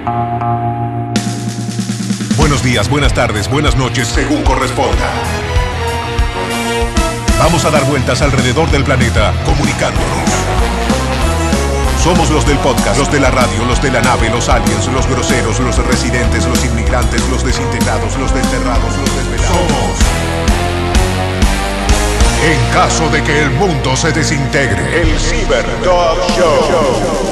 Buenos días, buenas tardes, buenas noches, según corresponda. Vamos a dar vueltas alrededor del planeta, comunicándonos. Somos los del podcast, los de la radio, los de la nave, los aliens, los groseros, los residentes, los inmigrantes, los desintegrados, los desterrados, los desvelados. Somos. En caso de que el mundo se desintegre, el Cyber Dog Show.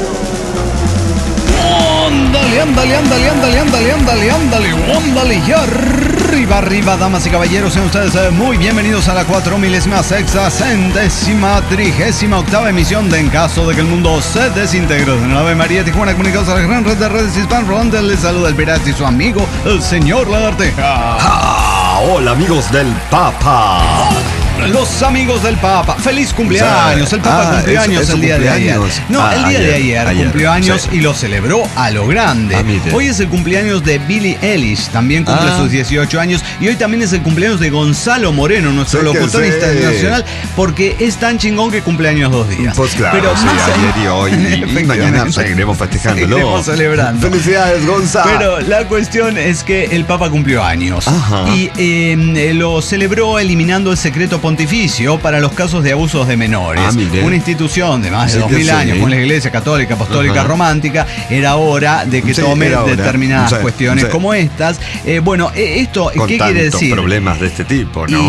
Ándale, y arriba, damas y caballeros, sean ustedes muy bienvenidos a la 4000-60ª emisión de En Caso de que el Mundo se desintegre. De la Ave María Tijuana, comunicados a la gran red de redes hispanohablantes, les saluda el pirata y su amigo, el señor Lagarteja. Hola, amigos del Papa. Los amigos del Papa, feliz cumpleaños. El Papa cumplió años el día de ayer. No, el día de ayer cumplió años y lo celebró a lo grande. Hoy es el cumpleaños de Billie Eilish, también cumple sus 18 años. Y hoy también es el cumpleaños de Gonzalo Moreno, nuestro locutor internacional, porque es tan chingón que cumple años 2 días. Pues claro, pero sí, ayer y hoy y mañana seguiremos festejándolo. Seguiremos celebrando. Felicidades, Gonzalo. Pero la cuestión es que el Papa cumplió años. Ajá. Y lo celebró eliminando el secreto pontificio para los casos de abusos de menores. Una institución de más de 2000 años, con la Iglesia Católica, Apostólica, Romántica, era hora de que tome determinadas cuestiones como estas. Esto, con ¿qué quiere decir? Problemas de este tipo, ¿no?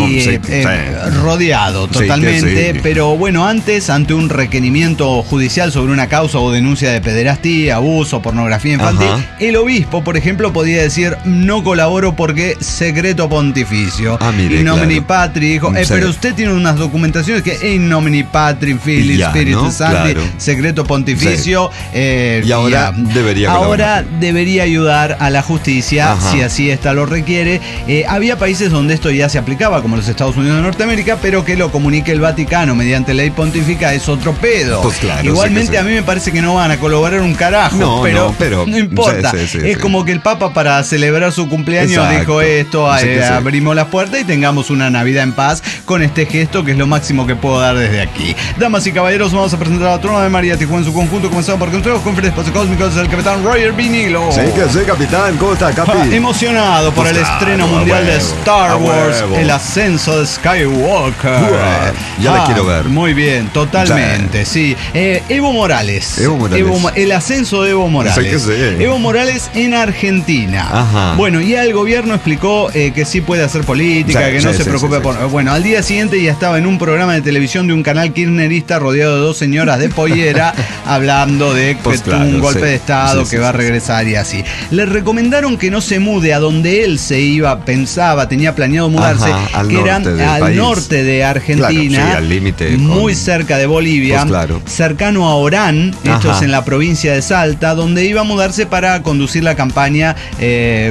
Rodeado totalmente, pero bueno, antes, ante un requerimiento judicial sobre una causa o denuncia de pederastía, abuso, pornografía infantil, el obispo, por ejemplo, podía decir: no colaboro porque secreto pontificio. In nomine Patri, dijo, pero usted tiene unas documentaciones que in nomine Patri, Filii, Spiritus Sancti, secreto pontificio. Y ahora debería ayudar a la justicia si así esta lo requiere. Había países donde esto ya se aplicaba, como los Estados Unidos de Norteamérica, pero que lo comunique el Vaticano mediante ley pontífica es otro pedo. Pues claro, igualmente a mí me parece que no van a colaborar un carajo, pero no importa. Es como que el Papa, para celebrar su cumpleaños, dijo esto, abrimos las puertas y tengamos una Navidad en paz con este gesto, que es lo máximo que puedo dar desde aquí. Damas y caballeros, vamos a presentar a la Trono de María Tijuana en su conjunto, comenzando por Control con Espacio Cósmico, es el capitán Roger Vinilo. Sí, capitán, ¿cómo está, Capi? Emocionado por el estreno mundial de Star Wars, el ascenso de Skywalker. Ya la quiero ver. Muy bien, totalmente, sí. Evo Morales. El ascenso de Evo Morales. Evo Morales en Argentina. Bueno, ya el gobierno explicó que sí puede hacer política, que no se preocupe por... Bueno, al día siguiente ya estaba en un programa de televisión de un canal kirchnerista rodeado de 2 señoras de pollera hablando de un golpe de Estado que va a regresar y así. Le recomendaron que no se mude a donde él se iba, tenía planeado mudarse, que era al norte de Argentina, al límite, muy cerca de Bolivia, cercano a Orán, esto es en la provincia de Salta, donde iba a mudarse para conducir la campaña del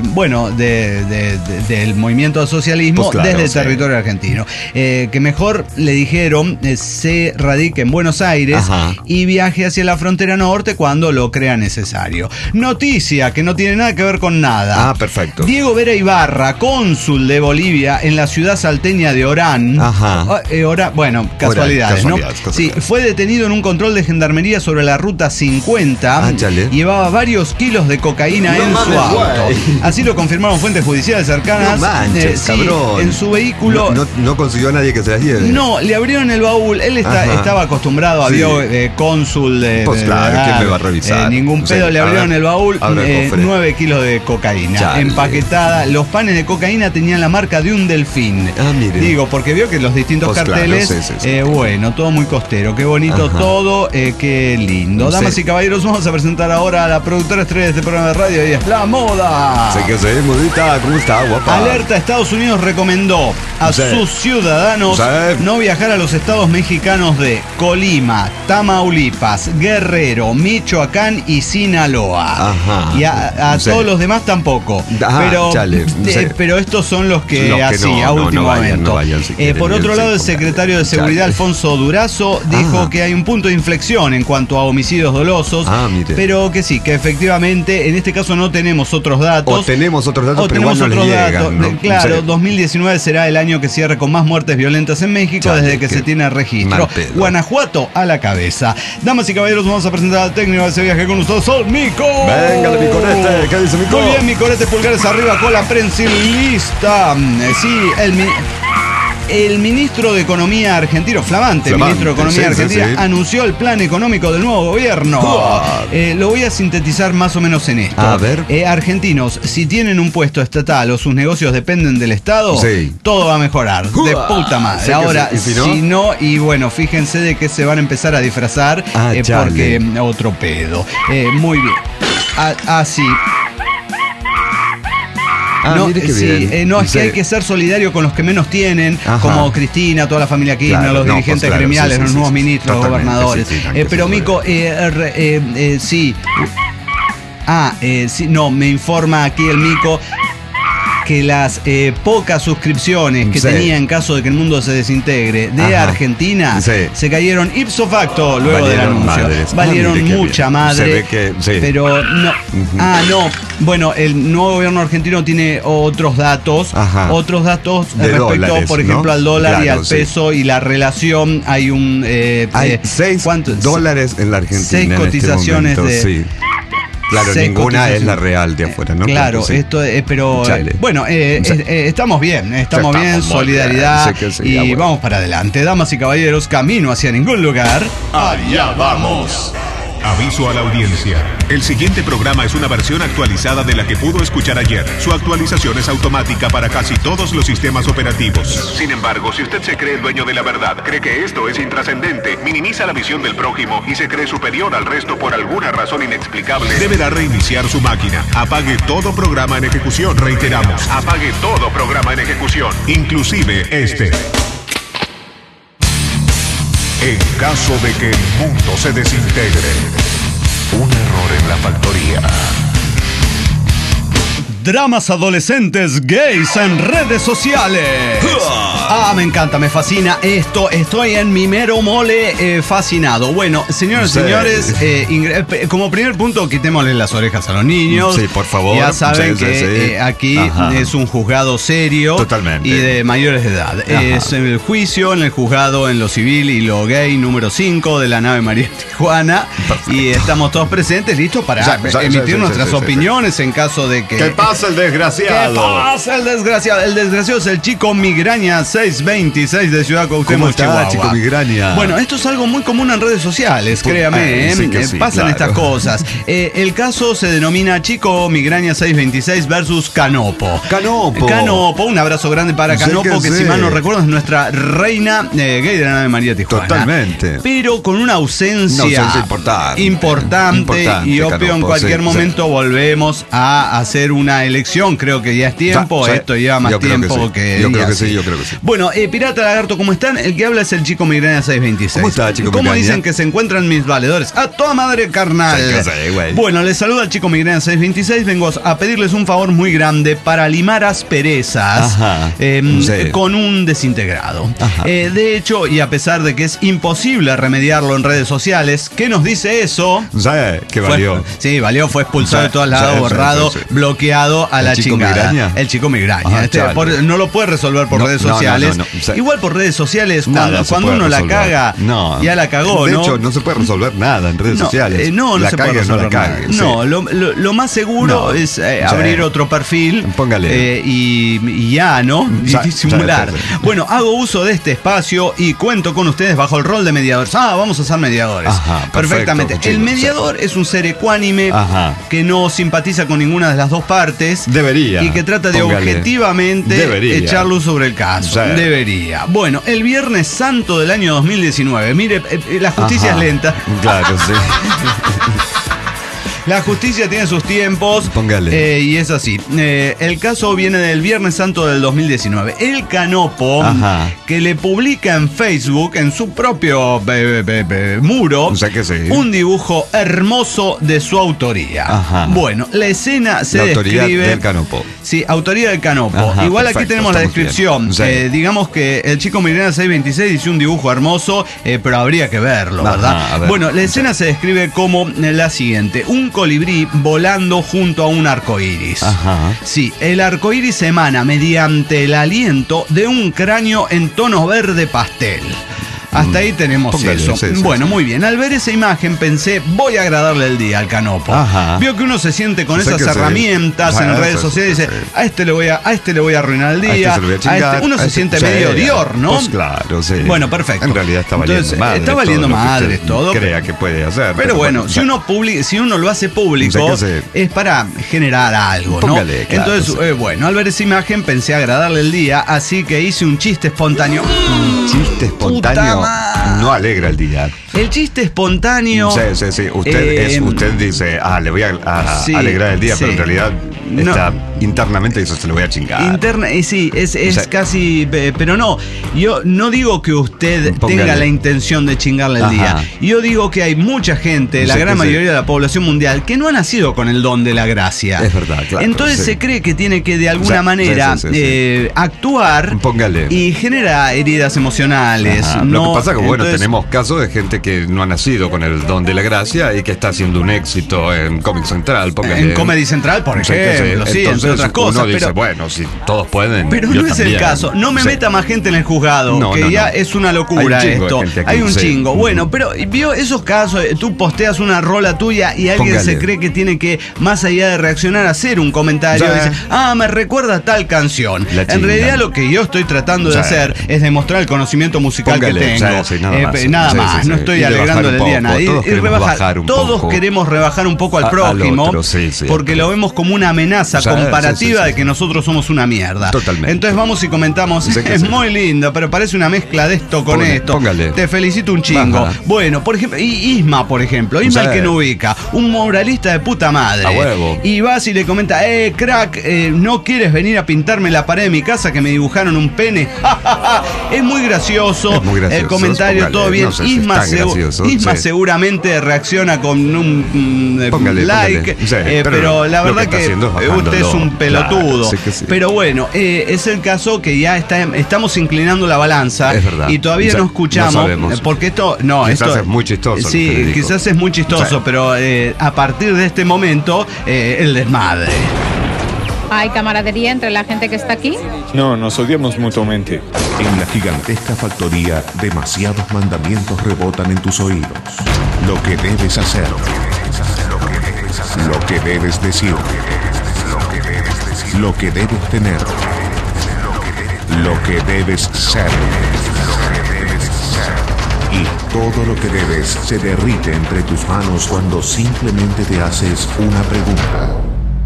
movimiento al socialismo desde el territorio argentino. Que mejor, le dijeron, se radique en Buenos Aires y viaje hacia la frontera norte cuando lo crea necesario. Noticia que no tiene nada que ver con nada. Perfecto. Diego Vera Ibarra, cónsul de Bolivia en la ciudad salteña de Orán. Casualidades, ¿no? Sí, fue detenido en un control de gendarmería sobre la ruta 50. Llevaba varios kilos de cocaína en su auto. Así lo confirmaron fuentes judiciales cercanas. Cabrón. En su vehículo. No consiguió a nadie que se las lleve. No, le abrieron el baúl. Él estaba acostumbrado a cónsul de... Pues claro, ¿quién me va a revisar? Ningún pedo, le abrieron el baúl. 9 kilos de cocaína empaquetada. Los panes de cocaína tenían la marca de un delfín. Digo, porque vio que los distintos carteles... Bueno, todo muy costero. Qué bonito todo, qué lindo. Damas y caballeros, vamos a presentar ahora a la productora estrella de este programa de radio. Ella es La Moda. Modita, ¿cómo está, guapa? Alerta, Estados Unidos recomendó a sus ciudadanos no viajar a los estados mexicanos de Colima, Tamaulipas, Guerrero, Michoacán y Sinaloa. Y a todos los demás tampoco. Pero estos son los que a último momento. Por otro lado, el secretario de Seguridad, Alfonso Durazo, dijo que hay un punto de inflexión en cuanto a homicidios dolosos, pero que sí, que efectivamente en este caso no tenemos otros datos. Pero igual no les llegan, ¿no? Claro, 2019 será el año que cierre con más muertes muertes violentas en México desde que se tiene registro. Guanajuato a la cabeza. Damas y caballeros, vamos a presentar al técnico de ese viaje con nosotros, Sol Mico. Venga, mi corete. ¿Qué dice Mico? Muy bien, mi corete, pulgares arriba, cola prensilista. Sí, el ministro de Economía argentino, flamante ministro de Economía argentina, anunció el plan económico del nuevo gobierno. Lo voy a sintetizar más o menos en esto. A ver. Argentinos, si tienen un puesto estatal o sus negocios dependen del Estado, todo va a mejorar. De puta madre. Ahora, si no, y bueno, fíjense de que se van a empezar a disfrazar porque otro pedo. Muy bien. Así. No, es que hay que ser solidario con los que menos tienen, como Cristina, toda la familia Kirchner, los dirigentes gremiales, los nuevos ministros, los gobernadores. Pero Mico, me informa aquí el Mico que las pocas suscripciones que tenía en caso de que el mundo se desintegre de Argentina se cayeron ipso facto luego del anuncio. Valieron mucha madre, pero no. No. Bueno, el nuevo gobierno argentino tiene otros datos respecto, dólares, por ejemplo, al dólar y al peso y la relación. Hay hay $6 en la Argentina. 6 cotizaciones Claro, ninguna es la real de afuera, ¿no? Claro, esto es, pero bueno, estamos bien, solidaridad y vamos para adelante. Damas y caballeros, camino hacia ningún lugar. Allá vamos. Aviso a la audiencia. El siguiente programa es una versión actualizada de la que pudo escuchar ayer. Su actualización es automática para casi todos los sistemas operativos. Sin embargo, si usted se cree el dueño de la verdad, cree que esto es intrascendente, minimiza la visión del prójimo y se cree superior al resto por alguna razón inexplicable, deberá reiniciar su máquina. Apague todo programa en ejecución. Reiteramos, apague todo programa en ejecución, inclusive este. En caso de que el mundo se desintegre, un error en la factoría. Dramas adolescentes gays en redes sociales. Me encanta, me fascina esto. Estoy en mi mero mole fascinado. Bueno, señores, como primer punto, quitémosle las orejas a los niños. Sí, por favor. Ya saben que aquí es un juzgado serio. Totalmente. Y de mayores de edad. Es el juicio en el juzgado en lo civil y lo gay número 5 de la nave María Tijuana. Perfecto. Y estamos todos presentes, listos para emitir nuestras opiniones en caso de que... ¿Qué pasa el desgraciado? ¿Qué pasa el desgraciado? El desgraciado es el chico Migraña 626 de Ciudad Cuauhtémoc, Chihuahua. Chico Migraña? Bueno, esto es algo muy común en redes sociales, créame, pasan estas cosas. El caso se denomina Chico Migraña 626 versus Canopo. Canopo, un abrazo grande para Canopo, que si mal no recuerdo es nuestra reina gay de la nave María Tijuana. Totalmente. Pero con una ausencia importante y obvio en cualquier momento volvemos a hacer una elección. Creo que ya es tiempo. Esto lleva más tiempo que... Yo creo que sí. Bueno, Pirata Lagarto, ¿cómo están? El que habla es el Chico Migraña 626. ¿Cómo está, Chico Migraña? ¿Cómo dicen que se encuentran mis valedores? ¡A toda madre, carnal! Bueno, les saluda el Chico Migraña 626. Vengo a pedirles un favor muy grande para limar asperezas con un desintegrado. De hecho, y a pesar de que es imposible remediarlo en redes sociales, ¿qué nos dice eso? ¿Qué valió? Valió, fue expulsado de todos lados, borrado, bloqueado a la chingada. El Chico Migraña. No lo puede resolver por redes sociales. Igual por redes sociales, cuando uno la caga, ya la cagó, ¿no? De hecho, no se puede resolver nada en redes sociales. No se puede resolver nada. Lo más seguro es abrir otro perfil. Póngale. Y ya, ¿no? Y disimular. Bueno, hago uso de este espacio y cuento con ustedes bajo el rol de mediadores. Vamos a ser mediadores. Perfectamente. El mediador es un ser ecuánime que no simpatiza con ninguna de las dos partes. Debería. Y que trata de objetivamente echar luz sobre el caso. Debería. Bueno, el Viernes Santo del año 2019. Mire, la justicia es lenta. Claro, sí. La justicia tiene sus tiempos. Póngale. Y es así. El caso viene del Viernes Santo del 2019. El Canopo, que le publica en Facebook, en su propio muro, un dibujo hermoso de su autoría. Bueno, la escena se describe... Autoría del Canopo. Sí, autoría del Canopo. Igual aquí tenemos la descripción. Digamos que el Chico Migraña 626 dice un dibujo hermoso, pero habría que verlo, ¿verdad? Bueno, la escena se describe como la siguiente. Un colibrí volando junto a un arcoíris. Sí, el arcoíris emana mediante el aliento de un cráneo en tono verde pastel. Hasta ahí tenemos eso. Bueno, muy bien. Al ver esa imagen pensé, voy a agradarle el día al Canopo. Vio que uno se siente con esas herramientas en redes sociales y dice, a este le voy a arruinar el día. Uno se siente medio Dior, ¿no? Pues claro, sí. Bueno, perfecto. En realidad está valiendo madre. Está valiendo madre todo. Crea que puede hacer. Pero bueno, si uno lo hace público, es para generar algo, ¿no? Entonces, bueno, al ver esa imagen pensé agradarle el día, así que hice un chiste espontáneo. Chiste espontáneo no alegra el día. El chiste espontáneo. Sí. Usted dice, le voy a alegrar el día, pero en realidad internamente dice, se lo voy a chingar. Sí, es casi. Pero no. Yo no digo que usted tenga la intención de chingarle el día. Yo digo que hay mucha gente, la gran mayoría de la población mundial, que no ha nacido con el don de la gracia. Es verdad, claro. Entonces se cree que tiene que de alguna manera actuar y genera heridas emocionales. Lo que pasa es que, bueno, tenemos casos de gente que no ha nacido con el don de la gracia y que está haciendo un éxito en Comedy Central. En Comedy Central, por ejemplo, sí, entre otras cosas. Uno dice, bueno, si todos pueden. Pero no es el caso. No me meta más gente en el juzgado, que ya es una locura esto. Hay un chingo. Bueno, pero vio esos casos, tú posteas una rola tuya y alguien se cree que tiene que, más allá de reaccionar, hacer un comentario. Dice, me recuerda tal canción. En realidad lo que yo estoy tratando de hacer es demostrar el conocimiento musical que tengo. Nada más. No estoy alegrando el día a nadie. Todos queremos rebajar un poco al prójimo, porque lo vemos como una amenaza comparativa de que nosotros somos una mierda. Totalmente. Entonces vamos y comentamos, es muy lindo, pero parece una mezcla de esto con esto. Te felicito un chingo. Bueno, por ejemplo, Isma, el que no ubica, un moralista de puta madre. A huevo. Y vas y le comenta, crack, ¿no quieres venir a pintarme la pared de mi casa que me dibujaron un pene? Es muy gracioso. El comentario, todo bien. Isma seguramente reacciona con un like, pero la verdad que usted es un pelotudo. Pero bueno, es el caso que ya estamos inclinando la balanza y todavía no escuchamos, porque quizás es muy chistoso. Sí, quizás es muy chistoso, pero a partir de este momento, el desmadre. ¿Hay camaradería entre la gente que está aquí? No, nos odiamos mutuamente. En la gigantesca factoría, demasiados mandamientos rebotan en tus oídos. Lo que debes hacer, lo que debes decir, lo que debes tener, lo que debes ser. Y todo lo que debes se derrite entre tus manos cuando simplemente te haces una pregunta.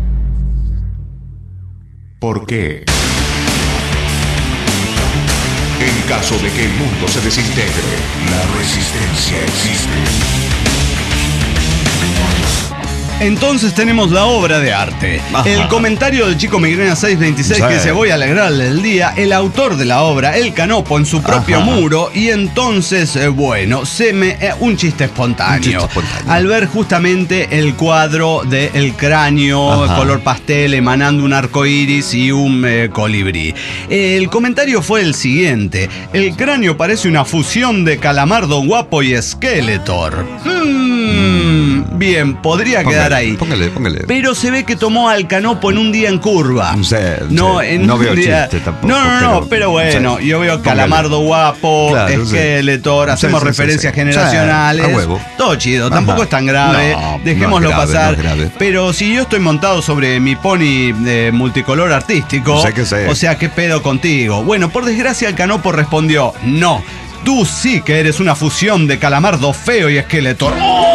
¿Por qué? En caso de que el mundo se desintegre, la resistencia existe. Entonces tenemos la obra de arte. El comentario del chico Migrena 626 que dice, voy a alegrarle el día. El autor de la obra, el Canopo, en su propio muro. Y entonces, un chiste espontáneo. Al ver justamente el cuadro del cráneo, color pastel, emanando un arco iris y un colibrí. El comentario fue el siguiente. El cráneo parece una fusión de Calamardo Guapo y Skeletor. Bien, podría quedar ahí. Póngale. Pero se ve que tomó al Canopo en un día en curva. No veo chiste tampoco. No, pero bueno, yo veo Calamardo Guapo, Skeletor, hacemos referencias generacionales. A huevo. Todo chido, tampoco es tan grave. Dejémoslo pasar. Pero si yo estoy montado sobre mi pony multicolor artístico, o sea, ¿qué pedo contigo? Bueno, por desgracia el Canopo respondió, no. Tú sí que eres una fusión de Calamardo feo y Skeletor.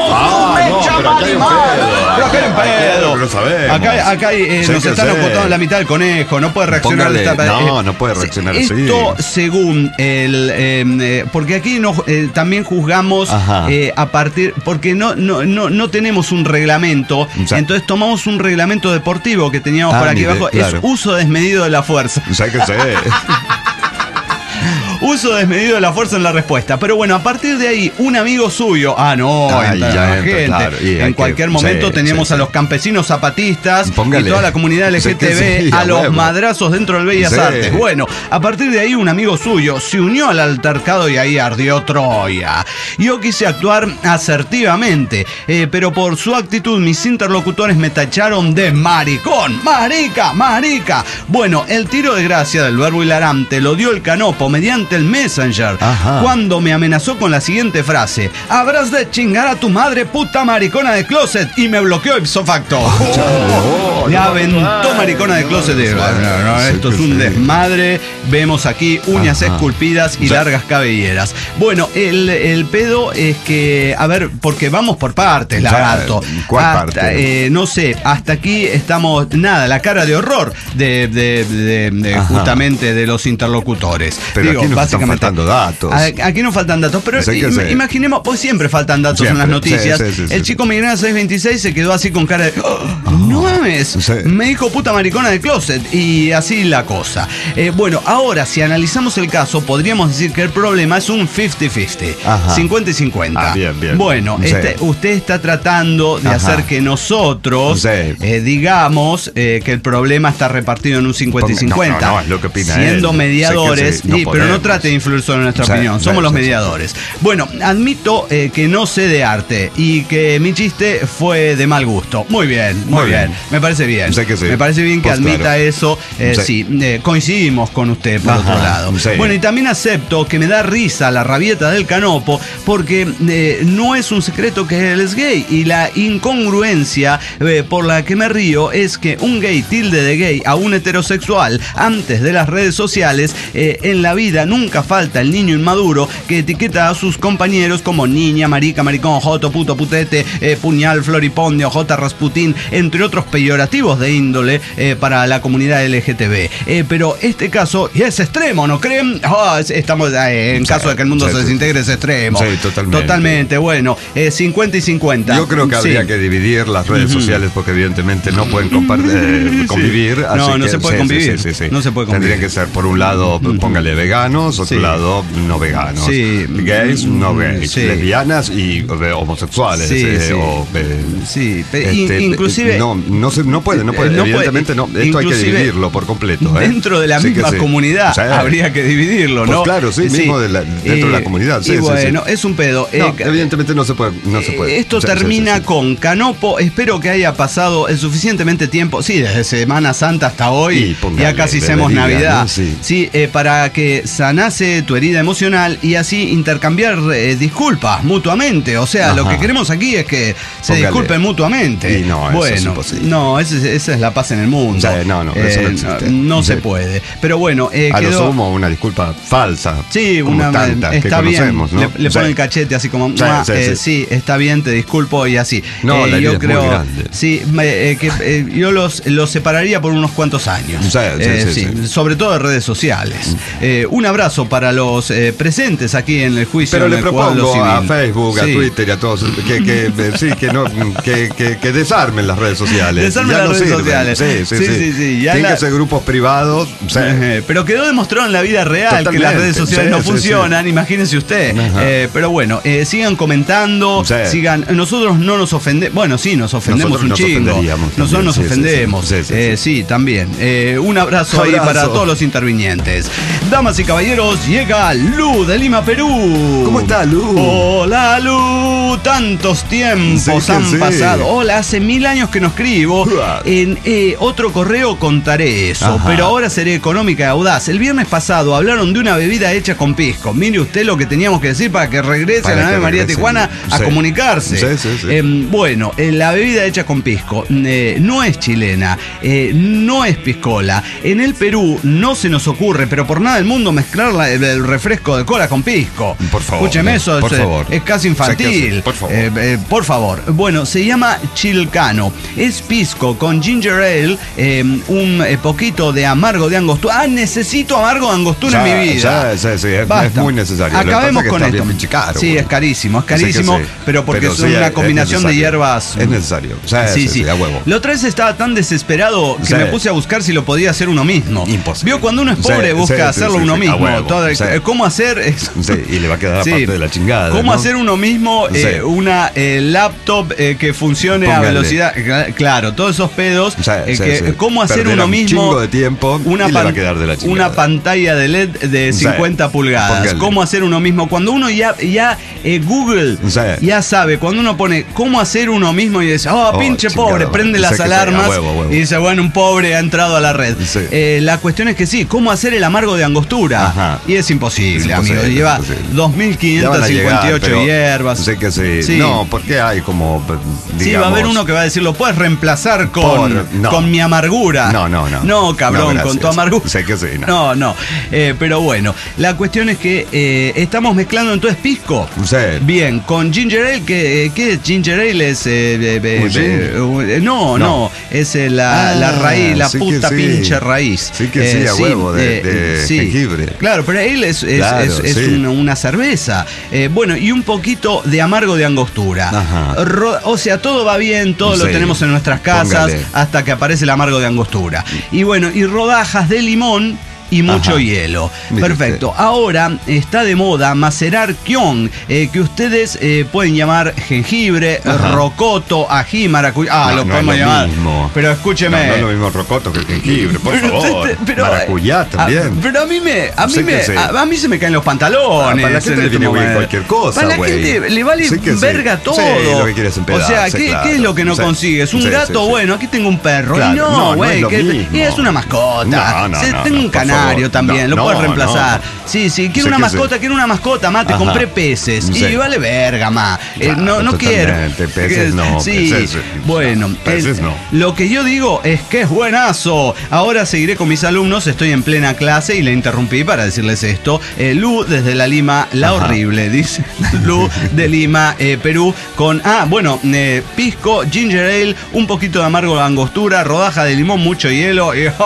Pero que era pedo. Lo sabemos. Acá nos están ocultando la mitad del conejo. No puede reaccionar. No puede reaccionar así. Esto según porque aquí también juzgamos a partir, porque no tenemos un reglamento. Entonces tomamos un reglamento deportivo que teníamos por aquí abajo. Es uso desmedido de la fuerza. Uso desmedido de la fuerza en la respuesta. Pero bueno, a partir de ahí, un amigo suyo. Gente. Claro, en cualquier momento teníamos a los campesinos zapatistas y toda la comunidad LGTB a los madrazos dentro del Bellas Artes. Bueno, a partir de ahí, un amigo suyo se unió al altercado y ahí ardió Troya. Yo quise actuar asertivamente, pero por su actitud, mis interlocutores me tacharon de maricón. ¡Marica! Bueno, el tiro de gracia del verbo hilarante lo dio el Canopo mediante el Messenger. Cuando me amenazó con la siguiente frase: habrás de chingar a tu madre, puta maricona de closet, y me bloqueó ipso facto. Me aventó maricona de closet. Esto es un desmadre. Vemos aquí uñas esculpidas y largas cabelleras. Bueno, el pedo es que, a ver, porque vamos por partes, lagarto. ¿Cuál parte? No sé, hasta aquí estamos, nada, la cara de horror de justamente de los interlocutores. Pero aquí nos están faltando datos. Aquí nos faltan datos, pero imaginemos, pues siempre faltan datos en las noticias. El chico Migrana 626 se quedó así con cara de no mames, me dijo puta maricona de closet, y así la cosa. Bueno, ahora si analizamos el caso, podríamos decir que el problema es un 50-50, 50-50. Bien. Bueno, usted está tratando de hacer que nosotros digamos que el problema está repartido en un 50-50. No, es lo que opina siendo él. mediadores, pero no trate de influir sobre nuestra opinión. Somos los mediadores. Bueno, admito que no sé de arte y que mi chiste fue de mal gusto. Muy bien. Me parece bien. Me parece bien que admita eso. Coincidimos con usted por otro lado. Bueno, y también acepto que me da risa la rabieta del Canopo, porque no es un secreto que él es gay, y la incongruencia por la que me río es que un gay tilde de gay a un heterosexual antes de las redes sociales. En la vida nunca falta el niño inmaduro que etiqueta a sus compañeros como niña, marica, maricón, joto, puto, putete, puñal, floripondio, jota, rasputín, entre otros peyorativos de índole para la comunidad LGTB. Pero este caso es extremo, ¿no creen? Estamos en caso de que el mundo se desintegre, es extremo. Sí, totalmente. Bueno, 50 y 50. Yo creo que habría que dividir las redes sociales, porque evidentemente no pueden convivir. No se puede convivir. No se puede convivir. Tendrían que ser, por un lado, póngale veganos, otro lado, no veganos. Gays, no gays. Lesbianas y homosexuales. Inclusive no puede, evidentemente no. Esto hay que dividirlo por completo. Dentro de la misma comunidad habría que dividirlo, ¿no? Pues claro, mismo dentro de la comunidad. Bueno, es un pedo. Evidentemente no se puede. Esto termina con Canopo. Espero que haya pasado el suficientemente tiempo. Desde Semana Santa hasta hoy. Ya casi hacemos Navidad. Para que sanase tu herida emocional y así intercambiar disculpas mutuamente. O sea, lo que queremos aquí es que se disculpen mutuamente. Eso es imposible. Esa es la paz en el mundo. Eso no existe. No se puede. Pero bueno, a lo sumo una disculpa falsa. Una tantas está que bien. ¿no? Le ponen el cachete así como está bien, te disculpo y así. Yo creo que yo los separaría por unos cuantos años. Sobre todo de redes sociales. Un abrazo para los presentes aquí en el juicio. Pero le propongo a Facebook, a Twitter y a todos que desarmen las redes sociales. Desarmen las redes sociales. Tienen que ser grupos privados. Pero quedó demostrado en la vida real que las redes sociales no funcionan. Imagínense usted. Pero bueno, sigan comentando. Nosotros no nos ofendemos. Bueno, sí, nos ofendemos un chingo. Nosotros nos ofendemos. También. Un abrazo ahí para todos los intervinientes. Damas y caballeros, llega Lu de Lima, Perú. ¿Cómo está, Lu? Hola, Lu. Tantos tiempos han pasado. Hola, hace 1000 años que no escribo. En otro correo contaré eso, pero ahora seré económica y audaz. El viernes pasado hablaron de una bebida hecha con pisco. Mire usted lo que teníamos que decir para que regrese a la nave María Tijuana a comunicarse. Bueno, la bebida hecha con pisco no es chilena, no es piscola. En el Perú no se nos ocurre, pero por nada del mundo, mezclar el refresco de cola con pisco. Por favor. Escúcheme, eso es casi infantil. Por favor. Bueno, se llama Chilcano. Es pisco con ginger ale, un poquito de amargo de angostura. Necesito amargo de angostura en mi vida. Es muy necesario. Acabemos con esto. Caro, es carísimo, pero porque es una combinación de hierbas. Es necesario. A huevo. La otra vez estaba tan desesperado que me puse a buscar si lo podía hacer uno mismo. Imposible. Vio, cuando uno es pobre busca hacerlo uno mismo. ¿Cómo hacer? Sí, y le va a quedar aparte de la chingada. ¿Cómo hacer uno mismo una laptop que funcione a velocidad? Claro, todos esos pedos. ¿Cómo hacer uno mismo? Un chingo de tiempo y le va a quedar de la chingada. Una pantalla de LED de 50 pulgadas. ¿Cómo hacer uno mismo? Cuando uno ya Google ya sabe, cuando uno pone ¿cómo hacer uno mismo? Y dice, pinche pobre, prende las alarmas y dice, bueno, un pobre ha entrado a la red. La cuestión es que sí, ¿cómo hacer el amargo de angostura? Ajá. Y es imposible, amigo. Lleva 2.558 hierbas. Sé que sí. No, porque hay como, digamos... Sí, va a haber uno que va a decir, lo puedes reemplazar con mi amargura. No, cabrón, con tu amargura. Sé que sí, No. Pero bueno, la cuestión es que estamos mezclando entonces pisco. Sí. Bien, con ginger ale, ¿qué es ginger ale? Es no, es la raíz, la puta pinche raíz. Sí que sí, a huevo, de jengibre. Claro, pero ale es una cerveza. Bueno, y un poquito de amargo de angostura. O sea, todo va bien, todo lo tenemos en nuestras casas hasta que aparece el amargo de angostura. Y bueno, y rodajas de limón y mucho hielo. Perfecto. Ahora está de moda macerar kion, que ustedes pueden llamar jengibre, rocoto, ají, maracuyá. Lo podemos llamar. Mismo. Pero escúcheme. No es lo mismo rocoto que el jengibre, por favor. Maracuyá también. Pero a mí se me caen los pantalones. Para la gente le viene bien cualquier cosa. Para la gente le vale verga todo. Lo que quieres o sea, ¿qué es lo que no consigues? Un gato, bueno, aquí tengo un perro. Y no, güey, es una mascota. Tengo un canario también, lo puedes reemplazar. Sí, quiero una mascota, ma, te compré peces. Y vale verga, ma. No quiero. Peces no. Sí, bueno. Peces no. Lo que yo digo es que es buenazo. Ahora seguiré con mis alumnos, estoy en plena clase y le interrumpí para decirles esto. Lu desde la Lima, la horrible, dice Lu de Lima, Perú, con, pisco, ginger ale, un poquito de amargo de angostura, rodaja de limón, mucho hielo y...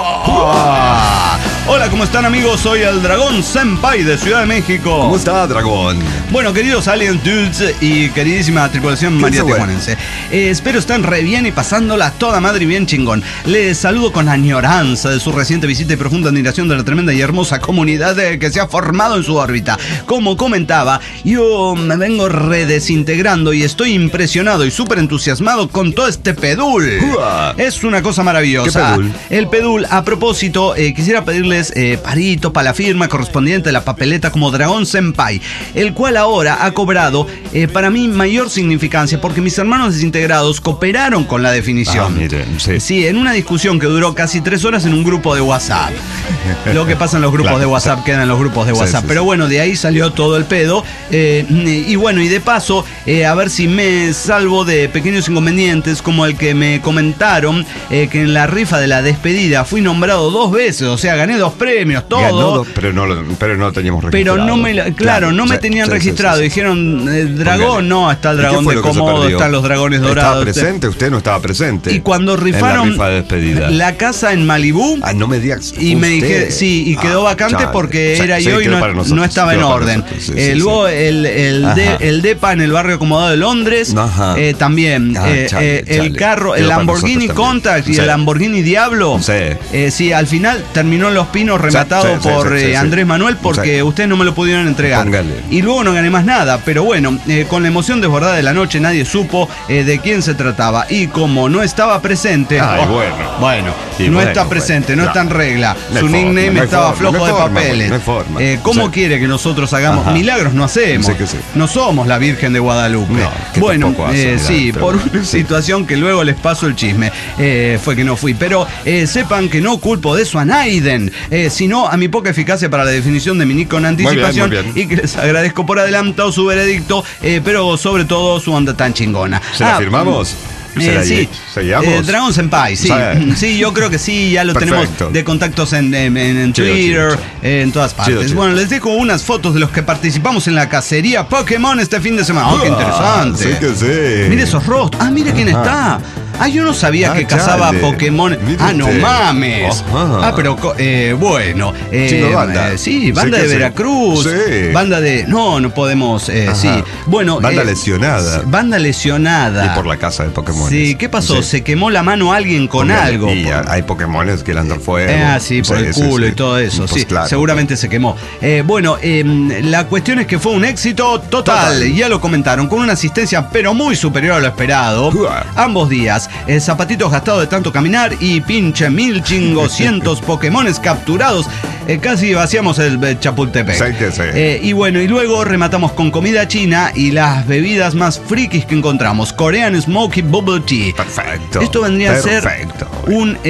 Hola, ¿cómo están, amigos? Soy el Dragón Senpai de Ciudad de México. ¿Cómo está, Dragón? Bueno, queridos aliens, dudes y queridísima tripulación maría tijuanense, espero estén re bien y pasándola toda madre y bien chingón. Les saludo con añoranza de su reciente visita y profunda admiración de la tremenda y hermosa comunidad que se ha formado en su órbita. Como comentaba, yo me vengo redesintegrando y estoy impresionado y súper entusiasmado con todo este pedul. Es una cosa maravillosa. ¿Qué pedul? El pedul, a propósito, quisiera pedirles parito para la firma correspondiente a la papeleta como Dragón Senpai, el cual ahora ha cobrado para mí mayor significancia porque mis hermanos desintegrados cooperaron con la definición. Sí, en una discusión que duró casi 3 horas en un grupo de WhatsApp. Lo que pasa en los grupos de WhatsApp queda en los grupos de WhatsApp. Pero bueno, de ahí salió todo el pedo. Y bueno, y de paso, a ver si me salvo de pequeños inconvenientes como el que me comentaron que en la rifa de la despedida fui nombrado 2 veces, o sea, gané 2 premios, todo. Pero no teníamos registrado. Pero no me tenían registrado. Dijeron, dragón, no, está el dragón de Komodo, están los dragones dorados. ¿Estaba presente? Usted no estaba presente. Y cuando rifaron en la rifa de despedida, la casa en Malibú, no me digas. Y me dije, y quedó vacante porque era yo y no estaba en orden. Luego el DEPA en el barrio acomodado de Londres, también. El carro, el Lamborghini Countach y el Lamborghini Diablo. Sí, al final terminó en Los Pinos rematado por Andrés Manuel porque ustedes no me lo pudieron entregar. Y luego no gané más nada, pero bueno, con la emoción desbordada de la noche nadie supo de quién se trataba. Y como no estaba presente, no está presente, no está en regla. Su nickname estaba flojo de papeles. ¿Cómo quiere que nosotros hagamos? Milagros no hacemos. No somos la Virgen de Guadalupe. Bueno, por una situación que luego les paso el chisme, fue que no fui. Pero sepan que no culpo de eso a Naiden, sino a mi poca eficacia para la definición de mi nick con anticipación. Muy bien. Y que les agradezco por adelantado su veredicto, pero sobre todo su onda tan chingona. ¿Se la firmamos? Sí, Dragón Senpai, sí. Sí, yo creo que sí, ya lo tenemos de contactos en Twitter, en todas partes. Chido. Bueno, les dejo unas fotos de los que participamos en la cacería Pokémon este fin de semana. ¡Oh, qué interesante! Sí que sí. Mire esos rostros. Mire quién está. yo no sabía que cazaba Pokémon. No mames. Pero bueno. Banda. Sí, banda de Veracruz. Sí. Banda de... No podemos... sí. Bueno... Banda lesionada. Banda lesionada. Y por la casa de Pokémon. Sí, ¿qué pasó? Sí. Se quemó la mano alguien con algo. Y hay Pokémones que le andan fuego. Sí, por el culo y todo eso. Pues sí, claro, seguramente se quemó. Bueno, la cuestión es que fue un éxito total. Ya lo comentaron, con una asistencia pero muy superior a lo esperado. Ambos días, zapatitos gastados de tanto caminar y pinche 1500 Pokémones capturados. Casi vaciamos el Chapultepec. Sí. Y bueno, y luego rematamos con comida china y las bebidas más frikis que encontramos. Korean Smoky Bubble Tea. Perfecto. Esto vendría a ser un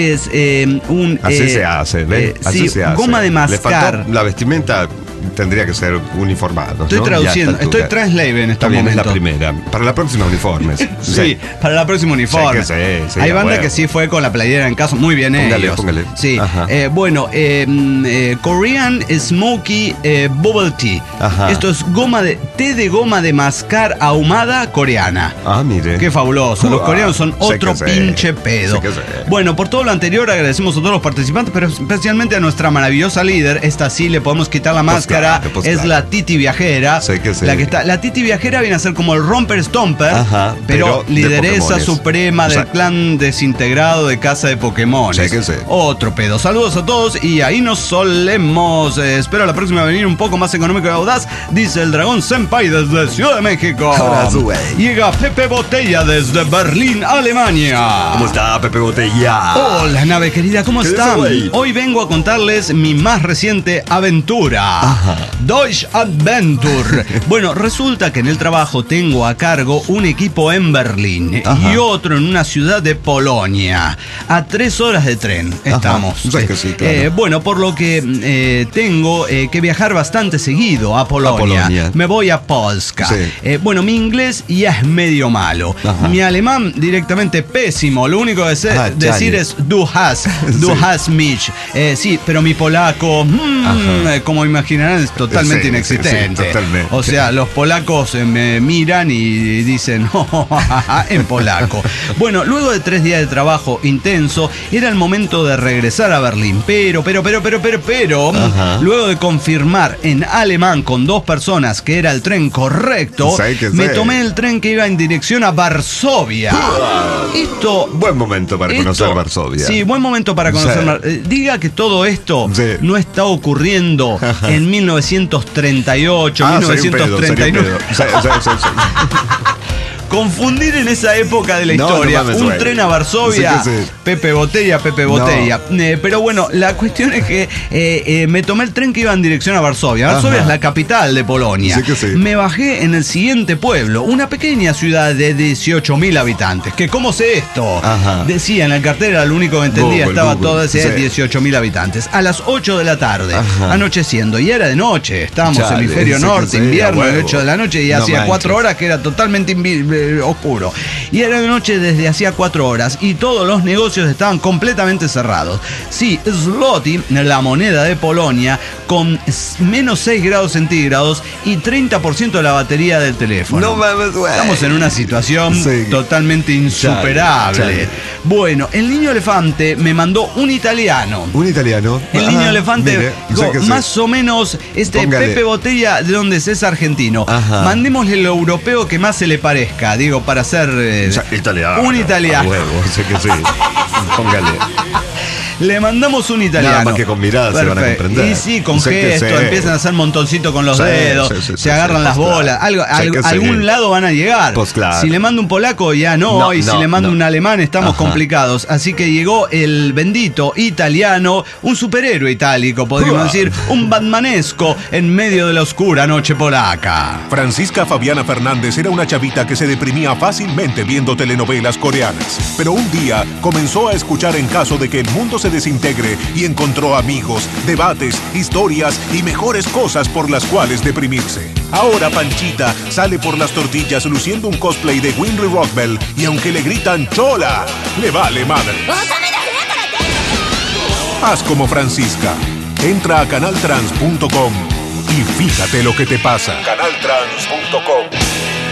así se hace, ¿ves? Así se hace. Goma de mascar. Le faltó la vestimenta. Tendría que ser uniformado. Estoy traduciendo, estoy translate en este momento. Es la primera. Para la próxima uniformes. Sí, para la próxima uniforme. Sí, hay banda que sí fue con la playera en caso. Muy bien, Póngale. Sí. Bueno, Korean Smoky Bubble Tea. Esto es té de goma de mascar ahumada coreana. Mire. Qué fabuloso. Los coreanos son otro pinche pedo. Bueno, por todo lo anterior agradecemos a todos los participantes, pero especialmente a nuestra maravillosa líder. Esta sí le podemos quitar la máscara. Es la Titi Viajera. La que está. La Titi Viajera viene a ser como el Romper Stomper, pero lideresa suprema del clan desintegrado de Casa de Pokémon. Otro pedo. Saludos a todos y ahí nos solemos. Espero la próxima venir un poco más económico y audaz, dice el Dragón Senpai desde Ciudad de México. Llega Pepe Botella desde Berlín, Alemania. ¿Cómo está, Pepe Botella? Hola, nave querida, ¿cómo están? Hoy vengo a contarles mi más reciente aventura. Deutsche Adventure. Bueno, resulta que en el trabajo tengo a cargo un equipo en Berlín y otro en una ciudad de Polonia. A 3 horas de tren estamos. Sí, claro. Bueno, por lo que tengo que viajar bastante seguido a Polonia. Me voy a Polska. Bueno, mi inglés ya es medio malo. Mi alemán directamente pésimo. Lo único que sé decir es du hast mich. Sí, pero mi polaco, como imaginarán, es totalmente inexistente. Totalmente. O sea, los polacos me miran y dicen en polaco. Bueno, luego de 3 días de trabajo intenso, era el momento de regresar a Berlín. Pero, luego de confirmar en alemán con 2 personas que era el tren correcto, me tomé el tren que iba en dirección a Varsovia. Buen momento para conocer Varsovia. Sí, buen momento para conocer. Diga que todo esto no está ocurriendo en 1938, 1939. Confundir en esa época de la historia un tren a Varsovia, Pepe Botella. Pero bueno, la cuestión es que me tomé el tren que iba en dirección a Varsovia. Varsovia es la capital de Polonia. Me bajé en el siguiente pueblo, una pequeña ciudad de 18.000 habitantes. Que ¿cómo sé esto? Decía en el cartel, era lo único que entendía, estaba todo ese 18.000 habitantes. A las 8 de la tarde, anocheciendo, y era de noche. Estábamos hemisferio norte, invierno, 8 de la noche, y hacía 4 horas que era totalmente oscuro. Y era de noche desde hacía 4 horas y todos los negocios estaban completamente cerrados. Sí, zloty, la moneda de Polonia, con menos 6 grados centígrados y 30% de la batería del teléfono. Estamos en una situación totalmente insuperable. Bueno, el niño elefante me mandó un italiano. El niño elefante, más o menos, Pepe Botella, de donde es argentino. Mandémosle lo europeo que más se le parezca. Digo, para ser italiano. Un italiano. Sé que sí. Póngale. Le mandamos un italiano. Nada más que con miradas se van a comprender. Y sí, con gestos, empiezan a hacer montoncito con los dedos, se agarran las bolas. Algún lado van a llegar. Pues claro. Si le mando un polaco, ya no. Y si le mando un alemán, estamos complicados. Así que llegó el bendito italiano, un superhéroe itálico, podríamos decir, un batmanesco en medio de la oscura noche polaca. Francisca Fabiana Fernández era una chavita que se deprimía fácilmente viendo telenovelas coreanas. Pero un día comenzó a escuchar En caso de que el mundo se desintegre y encontró amigos, debates, historias y mejores cosas por las cuales deprimirse. Ahora Panchita sale por las tortillas luciendo un cosplay de Winry Rockbell y aunque le gritan ¡Chola!, le vale madre. Haz como Francisca. Entra a canaltrans.com y fíjate lo que te pasa. Canaltrans.com.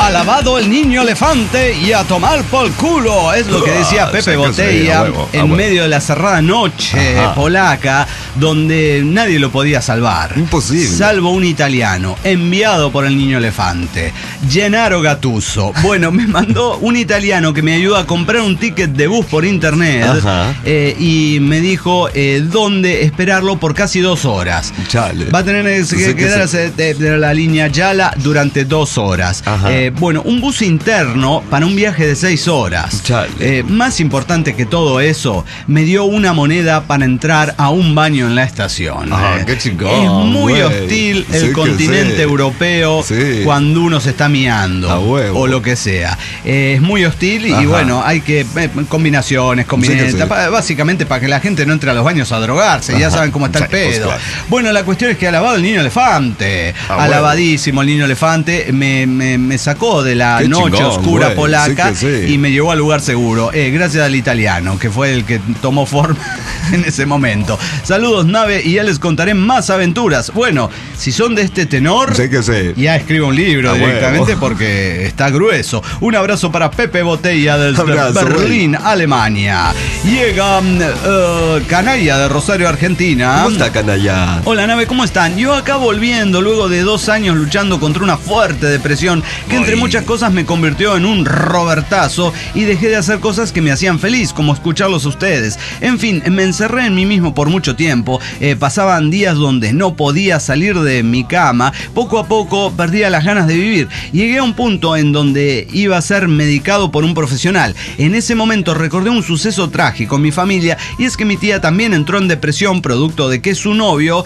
Alabado el niño elefante y a tomar por culo. Es lo que decía Pepe Botella en medio de la cerrada noche polaca, donde nadie lo podía salvar. Imposible. Salvo un italiano, enviado por el niño elefante, Gennaro Gattuso. Bueno, me mandó un italiano que me ayudó a comprar un ticket de bus por internet y me dijo dónde esperarlo por casi 2 horas. Chale. Va a tener que quedarse de la línea Yala durante 2 horas. Bueno, un bus interno para un viaje de 6 horas. Más importante que todo eso, me dio una moneda para entrar a un baño en la estación. Qué chingón. Es muy hostil el continente europeo cuando uno se está miando o lo que sea. Es muy hostil y bueno, hay que combinaciones, básicamente para que la gente no entre a los baños a drogarse. Ya saben cómo está el pedo. Bueno, la cuestión es que alabado el niño elefante. Alabadísimo el niño elefante. Me sacó de la noche oscura polaca y me llevó al lugar seguro. Gracias al italiano, que fue el que tomó forma en ese momento. Saludos, nave, y ya les contaré más aventuras. Bueno, si son de este tenor, ya escribo un libro directamente porque está grueso. Un abrazo para Pepe Botella desde Berlín, Alemania. Llega Canalla de Rosario, Argentina. ¿Cómo está, Canalla? Hola, nave, ¿cómo están? Yo acá volviendo luego de 2 años luchando contra una fuerte depresión que entre muchas cosas me convirtió en un robertazo y dejé de hacer cosas que me hacían feliz, como escucharlos a ustedes. En fin, me encerré en mí mismo por mucho tiempo. Pasaban días donde no podía salir de mi cama. Poco a poco perdía las ganas de vivir. Llegué a un punto en donde iba a ser medicado por un profesional. En ese momento recordé un suceso trágico en mi familia, y es que mi tía también entró en depresión producto de que su novio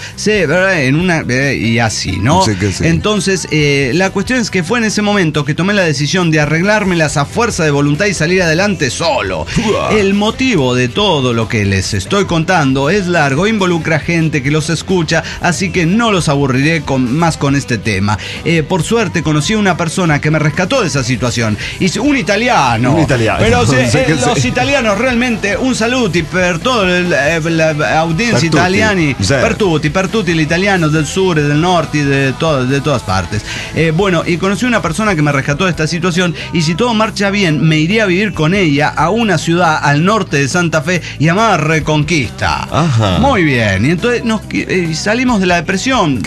y así, ¿no? Entonces, la cuestión es que fue en ese momento que tomé la decisión de arreglármelas a fuerza de voluntad y salir adelante solo. El motivo de todo lo que les estoy contando es largo, involucra gente que los escucha, así que no los aburriré más con este tema. Por suerte conocí a una persona que me rescató de esa situación. Un italiano. Pero los italianos realmente, un saluti per toda la audiencia italiana, per tutti gli italianos del sur y del norte y de todas partes. Bueno, y conocí a una persona que me rescató de esta situación, y si todo marcha bien me iré a vivir con ella a una ciudad al norte de Santa Fe llamada Reconquista. Muy bien, y entonces salimos de la depresión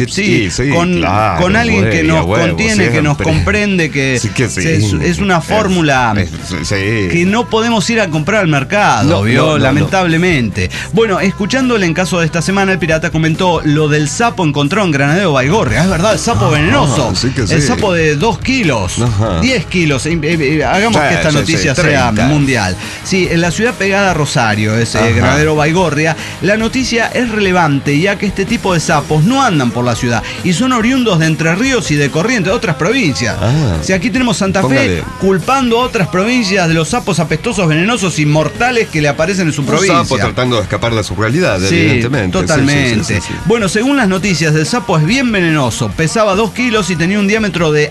con alguien que nos contiene, que nos comprende, que es una fórmula que no podemos ir a comprar al mercado, lamentablemente. Bueno, escuchándole en caso de esta semana, el pirata comentó lo del sapo encontrado en Granadero Baigorria. Es verdad, el sapo venenoso, el sapo de 2 kilos, 10 kilos. Hagamos que esta noticia sea mundial. Sí, en la ciudad pegada a Rosario, Granadero Baigorria, la noticia es relevante, ya que este tipo de sapos no andan por la ciudad y son oriundos de Entre Ríos y de Corrientes, de otras provincias. Si aquí tenemos Santa Fe culpando a otras provincias de los sapos apestosos, venenosos y mortales que le aparecen en su provincia. Un sapo tratando de escapar de su realidad, evidentemente. Totalmente. Bueno, según las noticias, el sapo es bien venenoso, pesaba 2 kilos y tenía un diámetro de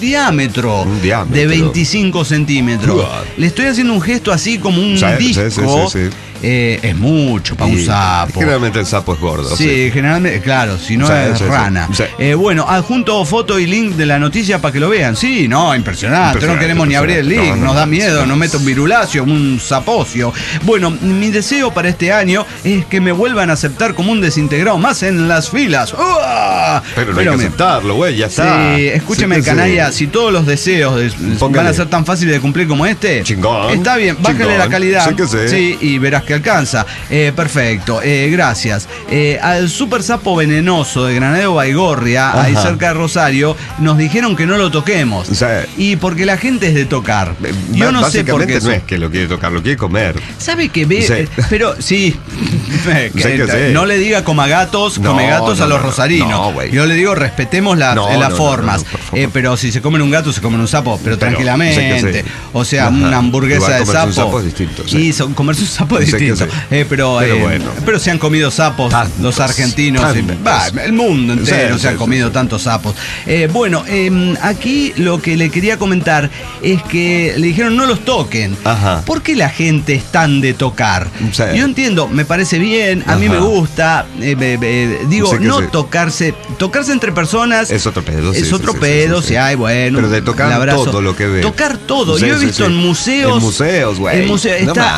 25 centímetros. Le estoy haciendo un gesto así como un disco. Es mucho para un sapo. Generalmente el sapo es gordo. Sí, generalmente, claro, si no es rana. Bueno, adjunto foto y link de la noticia para que lo vean. Sí, no, impresionante. No queremos ni abrir el link, nos da miedo, nos mete un virulacio, un sapocio. Bueno, mi deseo para este año es que me vuelvan a aceptar como un desintegrado más en las filas. Pero no hay que aceptarlo, güey, ya está. Sí, escúcheme, canalla, si todos los deseos van a ser tan fáciles de cumplir como este, chingón, está bien, bájale la calidad. Sí, y verás que alcanza. Perfecto, gracias. Al super sapo venenoso de Granadero Baigorria, ahí cerca de Rosario, nos dijeron que no lo toquemos. Y porque la gente es de tocar. Yo no sé por qué. No es que lo quiere tocar, lo quiere comer. ¿Sabe que ve? Pero sí. No le diga comagatos a los rosarinos. Yo le digo, respetemos las formas. Pero si se comen un gato, se comen un sapo, pero tranquilamente. O sea, una hamburguesa de sapo. Un sapo es distinto. Y comerse un sapo es distinto. Pero se han comido sapos los argentinos. El mundo entero se ha comido tantos sapos. Aquí lo que le quería comentar es que le dijeron no los toquen. ¿Por qué la gente es tan de tocar? Yo entiendo, me parece bien, a mí me gusta. Digo, no tocarse entre personas. Es otro pedo. Es otro pedo, si hay, bueno. Pero de tocar todo lo que ve. Tocar todo. Yo he visto en museos. En museos, güey. En museos está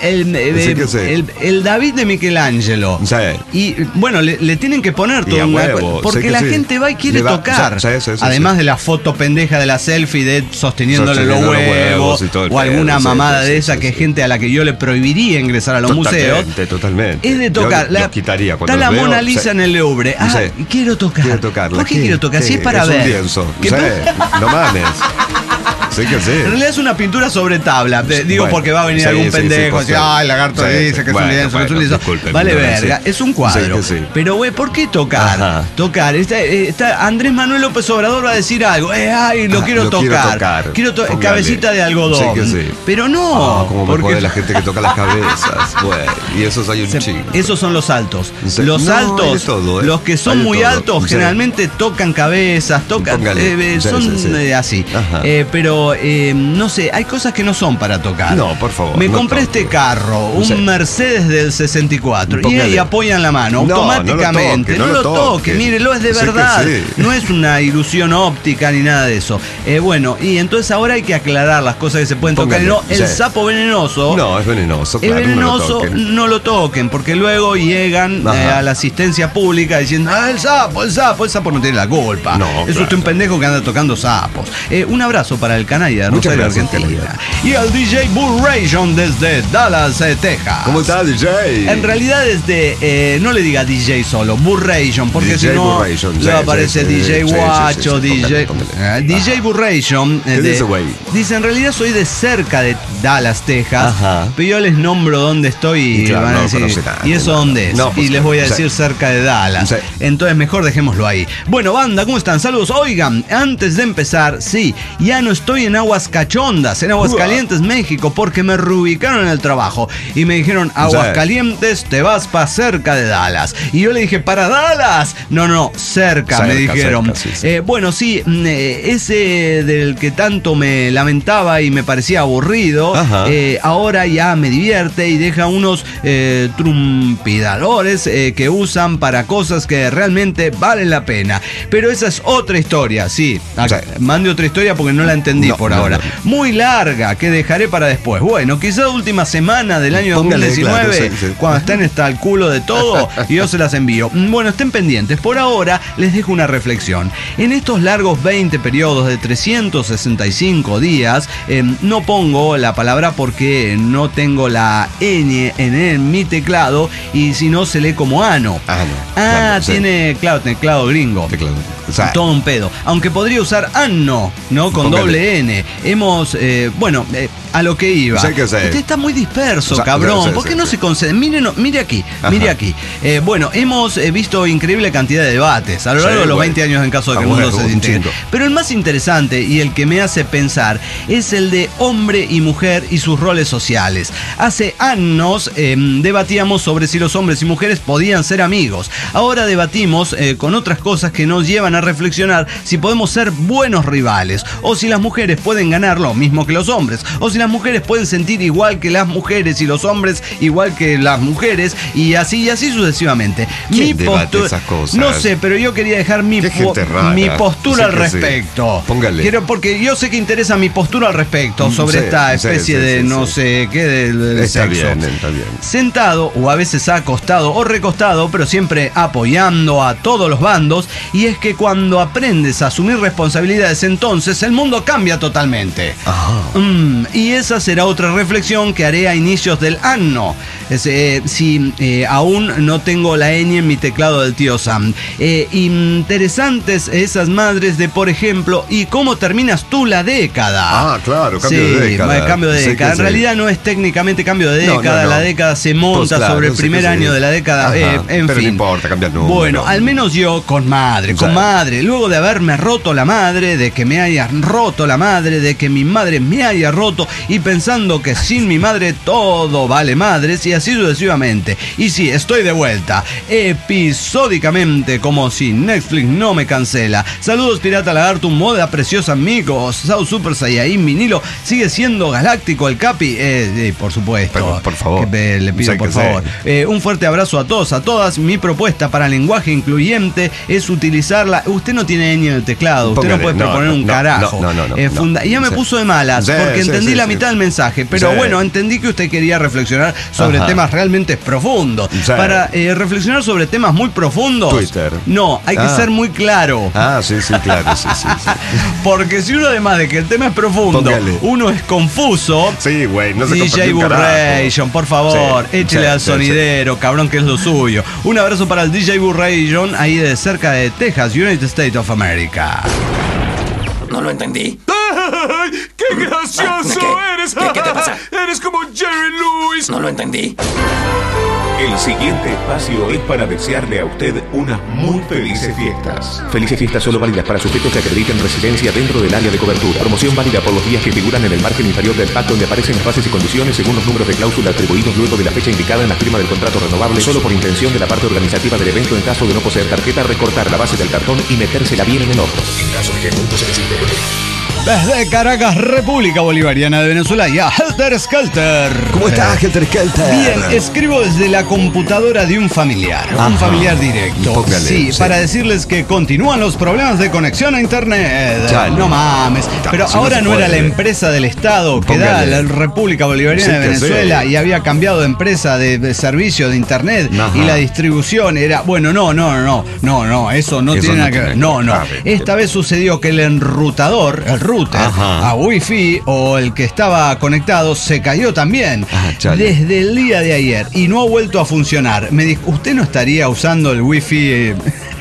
el David de Michelangelo. Sí. Y bueno, le tienen que poner todo un huevo. Porque la gente va y quiere tocar. Además de la foto pendeja de la selfie de sosteniéndole los huevos o alguna mamada de esa que es gente a la que yo le prohibiría ingresar a los museos. Totalmente. Es de tocar. Lo quitaría está la Mona Lisa en el Louvre. Quiero tocar. ¿Por qué quiero tocar? Si es para ver. Un lienzo. No mames. Sí que sí. En realidad es una pintura sobre tabla. Digo, porque va a venir algún pendejo y dice, el lagarto dice que es un lienzo, que es un lienzo. Vale, verga, es un cuadro. Pero, güey, ¿por qué tocar? Tocar. Andrés Manuel López Obrador va a decir algo. Lo quiero tocar. Quiero cabecita de algodón. Pero no. Como me jode la gente que toca las cabezas, güey. Y esos hay un chingo. Esos son los altos. Los altos, los que son muy altos, generalmente tocan cabezas, son así. Pero no sé, hay cosas que no son para tocar. No, por favor. Me compré este carro, un Mercedes del 64, y apoyan la mano automáticamente. No lo toque, mírelo, es de verdad. No es una ilusión óptica ni nada de eso. Bueno, y entonces ahora hay que aclarar las cosas que se pueden tocar. Y no, el sapo venenoso. No, es venenoso. Es venenoso, no lo toquen, porque luego llegan a la asistencia pública diciendo, el sapo no tiene la culpa. Es usted un pendejo que anda tocando sapos. Un abrazo para el canalla de Rosario, Argentina. Y al DJ Burration desde Dallas, Texas. ¿Cómo está, DJ? En realidad no le diga DJ solo, Burration, porque si no le aparece DJ Guacho, DJ Burration. Dice, en realidad soy de cerca de Dallas, Texas, pero yo les nombro dónde estoy y van a decir, ¿y eso dónde es? Y les voy a decir cerca de Dallas. Entonces mejor dejémoslo ahí. Bueno, banda, ¿cómo están? Saludos. Oigan, antes de empezar, ya no estoy en Aguascachondas, en Aguascalientes, México, porque me reubicaron en el trabajo y me dijeron, Aguascalientes, te vas para cerca de Dallas. Y yo le dije, ¿para Dallas? No, cerca, me dijeron. Bueno, ese del que tanto me lamentaba y me parecía aburrido, ahora ya me divierte y deja unos trumpidadores que usan para cosas que realmente valen la pena. Pero esa es otra historia, mande otra historia porque no la entendí por ahora. Muy larga, que dejaré para después. Bueno, quizá última semana del año 2019, cuando estén hasta el culo de todo, y yo se las envío. Bueno, estén pendientes. Por ahora, les dejo una reflexión. En estos largos 20 periodos de 365 días, no pongo la palabra porque no tengo la ñ en mi teclado, y si no se lee como ano. Tiene teclado gringo. Todo un pedo. Aunque podría usar anno, ¿no? Con doble N. Hemos, a lo que iba. Usted está muy disperso, cabrón. ¿Por qué no se concede? Mire aquí. Bueno, hemos visto increíble cantidad de debates a lo largo de los 20 años en caso de que el mundo se desintegre. Pero el más interesante y el que me hace pensar es el de hombre y mujer y sus roles sociales. Hace años debatíamos sobre si los hombres y mujeres podían ser amigos. Ahora debatimos con otras cosas que nos llevan a reflexionar si podemos ser buenos rivales, o si las mujeres pueden ganar lo mismo que los hombres, o si las mujeres pueden sentir igual que las mujeres y los hombres igual que las mujeres, y así sucesivamente. ¿Quién debate esas cosas? No sé, pero yo quería dejar mi postura al respecto. Póngale. Porque yo sé que interesa mi postura al respecto sobre esta especie de no sé qué del está sexo. Está bien. Sentado o a veces acostado o recostado, pero siempre apoyando a todos los bandos, y es que cuando aprendes a asumir responsabilidades, entonces el mundo cambia totalmente. Y esa será otra reflexión que haré a inicios del año. Si aún no tengo la ñ en mi teclado del tío Sam. Interesantes esas madres de, por ejemplo, ¿y cómo terminas tú la década? Claro, cambio de década. Cambio de década. En realidad no es técnicamente cambio de década. La década se monta sobre el primer año de la década. En pero fin. No importa, cambia el número. Bueno, al menos yo con madre madre, luego de haberme roto la madre, de que me haya roto la madre, de que mi madre me haya roto y pensando que sin mi madre todo vale madres y así sucesivamente. Y sí, estoy de vuelta, episódicamente, como si Netflix no me cancela. Saludos, Pirata Lagarto, un moda preciosa, amigos. South Super Saiyajin Vinilo, sigue siendo galáctico el Capi. Por supuesto. Pero, por favor. Le pido, por favor. Un fuerte abrazo a todos, a todas. Mi propuesta para lenguaje incluyente es utilizarla. Usted no tiene ñ en el teclado, usted no puede proponer un carajo. Y ya me puso de malas, porque entendí la mitad del mensaje, pero bueno, entendí que usted quería reflexionar sobre temas realmente profundos. Para reflexionar sobre temas muy profundos, Twitter. No, hay que ser muy claro. Sí, claro, sí. Porque si uno, además de que el tema es profundo, uno es confuso. Sí, güey, no se DJ Burration, por favor, échele al sonidero, cabrón, que es lo suyo. Un abrazo para el DJ Burration, ahí de cerca de Texas, United States of America. No lo entendí. ¡Qué gracioso eres! ¿Qué te pasa? Eres como Jerry Lewis. No lo entendí. El siguiente espacio es para desearle a usted unas muy felices fiestas. Felices fiestas solo válidas para sujetos que acrediten residencia dentro del área de cobertura. Promoción válida por los días que figuran en el margen inferior del pack, donde aparecen las bases y condiciones según los números de cláusula atribuidos luego de la fecha indicada en la firma del contrato renovable, solo por intención de la parte organizativa del evento. En caso de no poseer tarjeta, recortar la base del cartón y metérsela bien en el orto. En caso de que el mundo se desintegre. Desde Caracas, República Bolivariana de Venezuela, y a Helter Skelter. ¿Cómo estás, Helter Skelter? Bien, escribo desde la computadora de un familiar. Un familiar directo. Póngale, sí, para decirles que continúan los problemas de conexión a internet. No mames. Pero si ahora no era la empresa del Estado que da la República Bolivariana de Venezuela y había cambiado de empresa de servicio de internet y la distribución era. Bueno, no, eso no tiene nada que ver. No. Esta vez sucedió que el enrutador, el router a Wi-Fi o el que estaba conectado se cayó también desde el día de ayer y no ha vuelto a funcionar. Me dijo, ¿usted no estaría usando el Wi-Fi?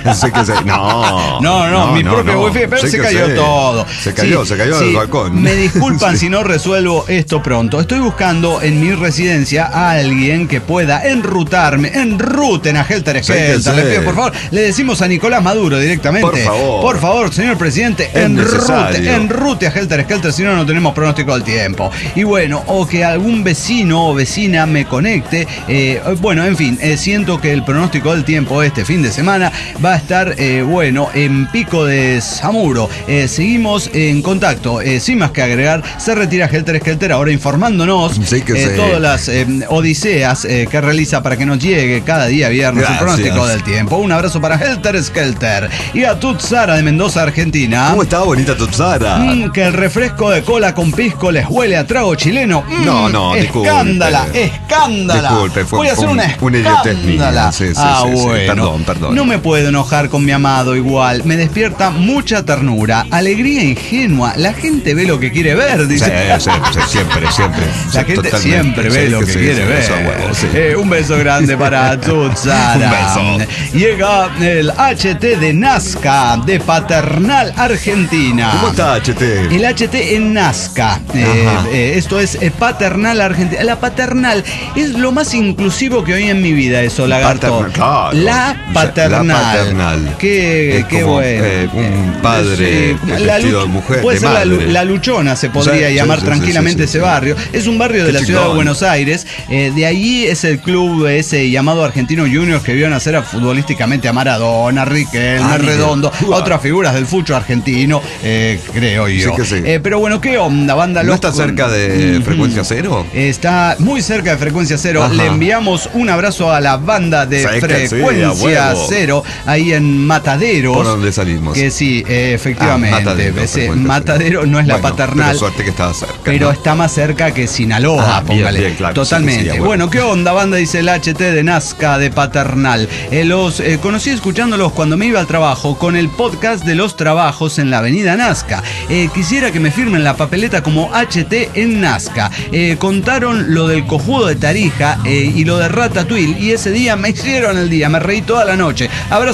No, mi propio Wi-Fi, pero se cayó todo. Se cayó del balcón. Me disculpan si no resuelvo esto pronto. Estoy buscando en mi residencia a alguien que pueda enrutarme. Enruten a Helter Skelter. Le pido, por favor, le decimos a Nicolás Maduro directamente. Por favor, señor presidente, enrute a Helter Skelter, si no tenemos pronóstico del tiempo. Y bueno, o que algún vecino o vecina me conecte. Bueno, en fin, siento que el pronóstico del tiempo este fin de semana va a estar, en Pico de Zamuro. Seguimos en contacto. Sin más que agregar, se retira Helter Skelter ahora informándonos todas las odiseas que realiza para que nos llegue cada día viernes el pronóstico del tiempo. Un abrazo para Helter Skelter y a Tutsara de Mendoza, Argentina. ¿Cómo está, bonita Tutsara? Que el refresco de cola con pisco les huele a trago chileno. Escándala. Disculpe, voy a hacer una escándala. Perdón. No me puedo enojar con mi amado igual. Me despierta mucha ternura, alegría ingenua. La gente ve lo que quiere ver, dice. Siempre. La gente siempre ve lo que quiere ver. Un beso grande para Tutsara. Un beso. Llega el HT de Nazca, de Paternal, Argentina. ¿Cómo está HT? El HT en Nazca. Esto es Paternal, Argentina. La paternal es lo más inclusivo que oí en mi vida, eso, Lagarto. La paternal. Qué bueno. Un padre vestido de mujer. Puede ser la Luchona, se podría llamar tranquilamente ese barrio. Es un barrio de la ciudad de Buenos Aires. De allí es el club ese llamado Argentino Juniors, que vio nacer futbolísticamente a Maradona, Riquelme, Redondo, a otras figuras del fucho argentino, creo yo. Pero bueno, ¿qué onda, banda? ¿No está cerca de Frecuencia Cero? Está muy cerca de Frecuencia Cero. Le enviamos un abrazo a la banda de Frecuencia Cero, ahí en Mataderos. ¿Por dónde salimos? Que sí, efectivamente. Matadero no es la paternal. Pero suerte que estaba cerca. Pero está más cerca que Sinaloa, póngale. Bien, claro, totalmente. Bueno, ¿qué onda, banda? Dice el HT de Nazca, de Paternal. Los conocí escuchándolos cuando me iba al trabajo con el podcast de los trabajos en la avenida Nazca. Quisiera que me firmen la papeleta como HT en Nazca. Contaron lo del cojudo de Tarija y lo de Ratatouille, y ese día me hicieron el día, me reí toda la noche. Abrazo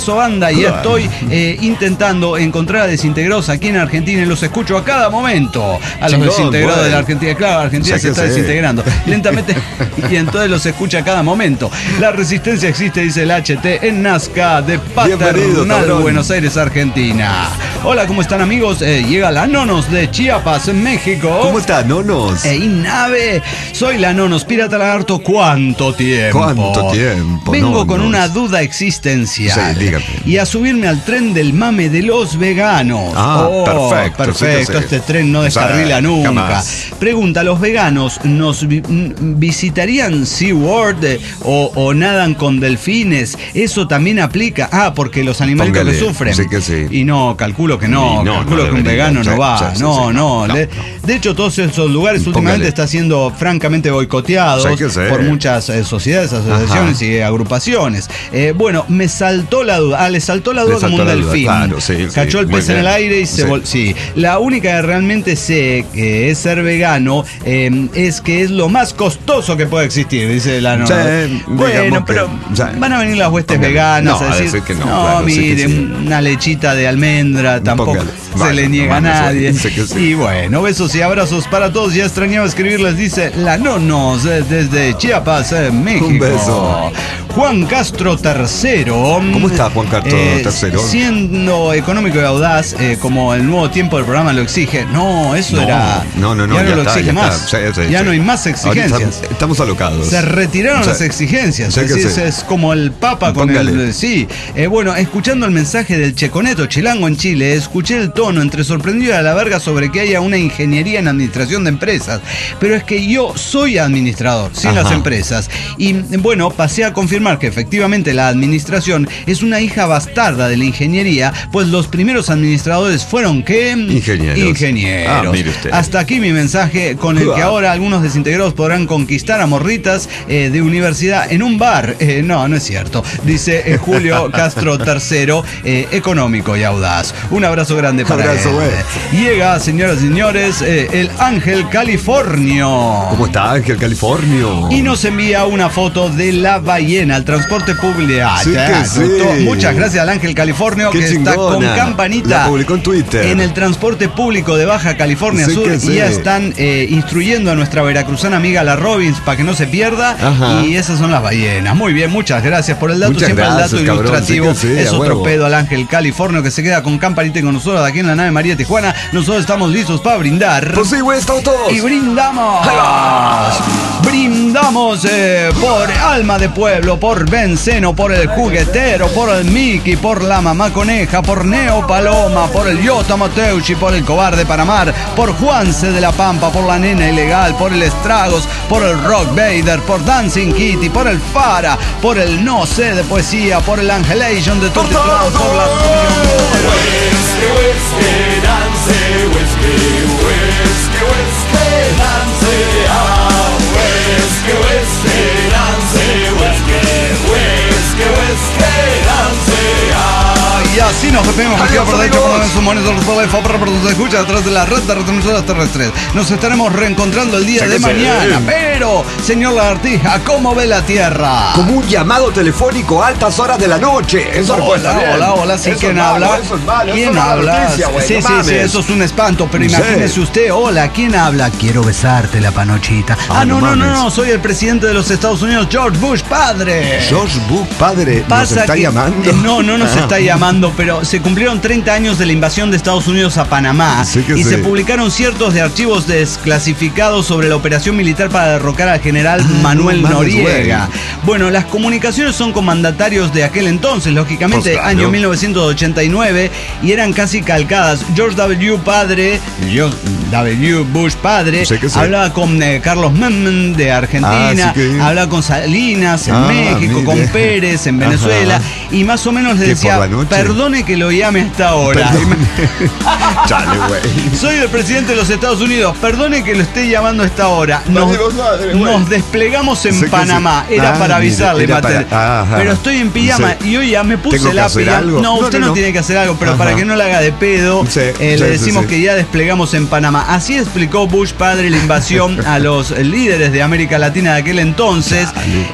abrazo, banda, y estoy intentando encontrar a desintegrados aquí en Argentina y los escucho a cada momento. A los desintegrados de la Argentina. Claro, Argentina se está desintegrando lentamente y entonces los escucha a cada momento. La resistencia existe, dice el HT, en Nazca de Paternal, Buenos Aires, Argentina. Hola, ¿cómo están, amigos? Llega la Nonos de Chiapas, en México. ¿Cómo está, Nonos? Inave, soy la Nonos, pirata lagarto. ¿Cuánto tiempo? ¿Cuánto tiempo? Vengo con una duda existencial. Sí, dígame. Y a subirme al tren del mame de los veganos. Perfecto. Sí, este tren no descarrila nunca. Jamás. Pregunta, ¿los veganos nos visitarían SeaWorld o nadan con delfines? ¿Eso también aplica? Porque los animalitos que sufren. Sí que sí. Y no, calculo que no. Calculo que un vegano no va. No. De hecho, todos esos lugares últimamente está siendo francamente boicoteados por muchas sociedades, asociaciones y agrupaciones. Bueno, me saltó la duda. Le saltó la duda como un delfín. Claro, cachó el pez en el aire y se volvió. Sí. La única que realmente sé que es ser vegano es que es lo más costoso que puede existir, dice la Nonos. Bueno, pero van a venir las huestes veganas a decir que no, mire, una lechita de almendra tampoco se le niega a nadie. Y bueno, besos y abrazos para todos. Ya extrañaba escribirles, dice la Nonos desde Chiapas, México. Un beso. Juan Castro III. ¿Cómo está Juan Castro III? Siendo económico y audaz, como el nuevo tiempo del programa lo exige. No, eso era. No, ya no lo exige más. Ya no hay más exigencias. Estamos alocados. Se retiraron las exigencias. Es como el Papa con el. Bueno, escuchando el mensaje del Checoneto Chilango en Chile, escuché el tono entre sorprendido y a la verga sobre que haya una ingeniería en administración de empresas. Pero es que yo soy administrador, sin las empresas. Y bueno, pasé a confirmar que efectivamente la administración es una hija bastarda de la ingeniería, pues los primeros administradores fueron ¿qué? Ingenieros. Mire usted. Hasta aquí mi mensaje con el que ahora algunos desintegrados podrán conquistar a morritas de universidad en un bar. No es cierto. Dice Julio Castro III, económico y audaz. Un abrazo grande para él. Llega, señoras y señores, el Ángel Californio. ¿Cómo está Ángel Californio? Y nos envía una foto de la ballena al transporte público. Muchas gracias al Ángel Californio, que está con campanita. La publicó en Twitter. En el transporte público de Baja California Sur. Y ya están instruyendo a nuestra veracruzana amiga la Robbins para que no se pierda. Y esas son las ballenas. Muy bien, muchas gracias por el dato. Siempre el dato ilustrativo. Es otro pedo al Ángel Californio, que se queda con campanita y con nosotros aquí en la nave María Tijuana. Nosotros estamos listos para brindar. Pues sí, güey, estamos todos. Y brindamos. Brindamos por Alma de Pueblo, por Benceno, por el Juguetero, por el Mickey, por la Mamá Coneja, por Neo Paloma, por el Yota Mateucci, por el Cobarde Panamar, por Juanse de la Pampa, por la Nena Ilegal, por el Estragos, por el Rock Vader, por Dancing Kitty, por el Fara, por el No Sé de Poesía, por el Angelation de Totitlán, por la y así nos despedimos aquí por derecho como en su moneda se escucha a través de la red de retransmisoras terrestres. Nos estaremos reencontrando el día de mañana. Pero, señor Lagartija, ¿cómo ve la Tierra? Como un llamado telefónico a altas horas de la noche. Eso hola, sí, ¿quién habla? ¿Quién habla? Sí, eso es un espanto, pero imagínese usted, hola, ¿quién habla? Quiero besarte la panochita. No, soy el presidente de los Estados Unidos, George Bush padre. George Bush padre, ¿nos está llamando? No nos está llamando, pero se cumplieron 30 años de la invasión de Estados Unidos a Panamá y se publicaron ciertos de archivos desclasificados sobre la operación militar para derrocar al general Manuel Noriega. Bueno, las comunicaciones son con mandatarios de aquel entonces, lógicamente, año 1989, y eran casi calcadas. George W. Bush padre, hablaba con Carlos Menem de Argentina, hablaba con Salinas en México, con Pérez en Venezuela, y más o menos le decía, perdone que lo llame hasta ahora. Chale, güey. Soy el presidente de los Estados Unidos, perdone que lo esté llamando a esta hora. padre, nos desplegamos en Panamá. Era para avisarle, Mateo. Pero estoy en pijama y hoy ya me puse la pijama. No, usted no tiene que hacer algo, pero para que no la haga de pedo, le decimos que ya desplegamos en Panamá. Así explicó Bush padre la invasión a los líderes de América Latina de aquel entonces.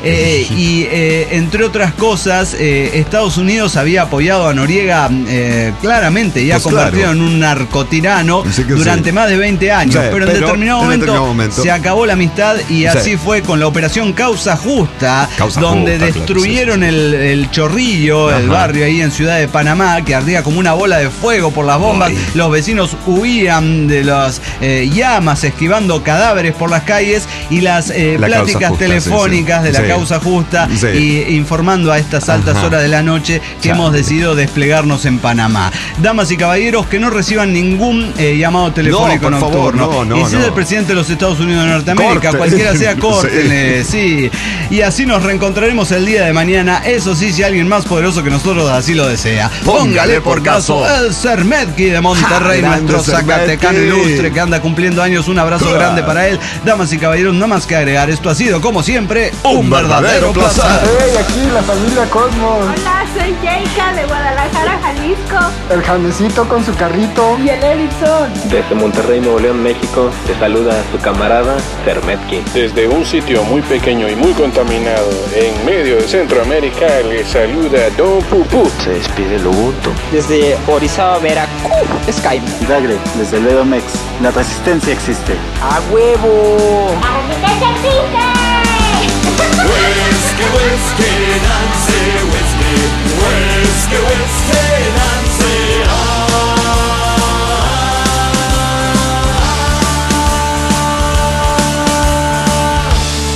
Y entre otras cosas, Estados Unidos había apoyado a Noriega claramente y ha convertido en un narcotirano durante más de 20 años. Pero en determinado momento se acabó la amistad y así fue con la operación Causa Justa, donde destruyeron el Chorrillo, el barrio ahí en Ciudad de Panamá, que ardía como una bola de fuego por las bombas. Los vecinos huían de las llamas, esquivando cadáveres por las calles, y las pláticas telefónicas de la Causa Justa y informando a estas altas horas de la noche que hemos decidido desplegarnos en Panamá. Damas y caballeros, que no reciban ningún llamado telefónico nocturno. Y si es el presidente de los Estados Unidos de Norteamérica, cualquiera sea, córtenle, sí. Y así nos reencontraremos el día de mañana. Eso sí, si alguien más poderoso que nosotros así lo desea. Póngale por caso el Sermetki de Monterrey, nuestro zacatecano ilustre que anda cumpliendo años. Un abrazo grande para él. Damas y caballeros, no más que agregar. Esto ha sido, como siempre, un verdadero placer. Hey, aquí la familia Cosmos. Hola, soy Jayka de Guadalajara, Jalisco. El Janesito con su carrito. Y el Erickson. Desde Monterrey, Nuevo León, México, te saluda su camarada Sermetki. Desde un sitio muy pequeño y muy contaminado en medio de Centroamérica, le saluda Don Pupú. Se despide el Ubuntu. Desde Orizaba, Veracruz, Skype. Dagre, desde Ledomex. La resistencia existe. ¡A huevo! ¡La resistencia existe!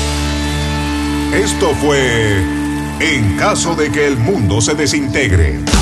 Esto fue En caso de que el mundo se desintegre.